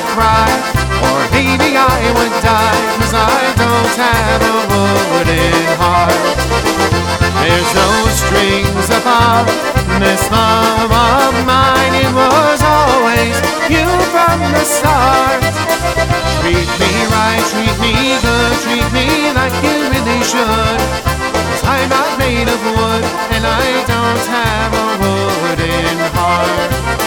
would cry, or maybe I would die, 'cause I don't have a wooden heart. There's no strings above this love of mine. It was always you from the start. Treat me right, treat me good, treat me like you really should. 'Cause I'm not made of wood, and I don't have a wooden heart.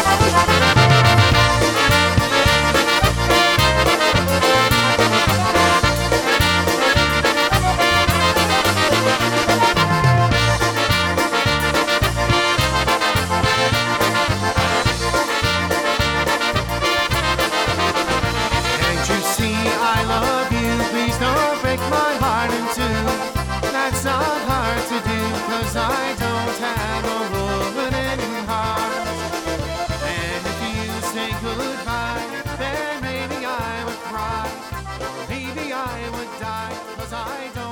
I love you, please don't break my heart in two. That's not hard to do, 'cause I don't have a wooden heart. And if you say goodbye, then maybe I would cry, or maybe I would die, 'cause I don't